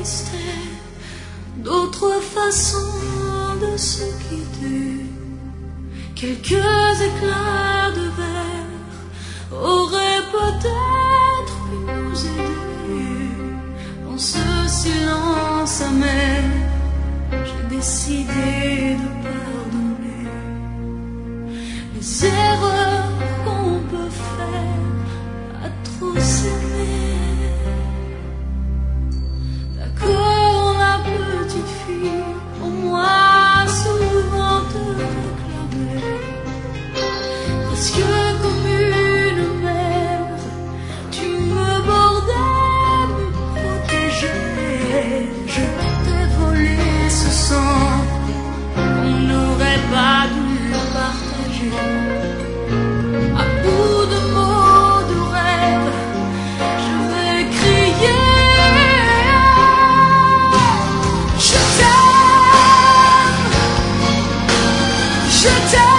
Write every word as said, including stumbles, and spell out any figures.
existait d'autres façons de se quitter. Quelques éclairs de verre auraient peut-être pu nous aider. Dans ce silence amer, j'ai décidé de pardonner les erreurs qu'on peut faire à trop s'aimer. D'accord, la petite fille, pour moi souvent te réclamait, presque comme une mère, tu me bordais, me protégeais. Je t'ai volé ce sang qu'on n'aurait pas dû partager. À bout de mots, de rêves, je vais crier. Je t'aime, je t'aime.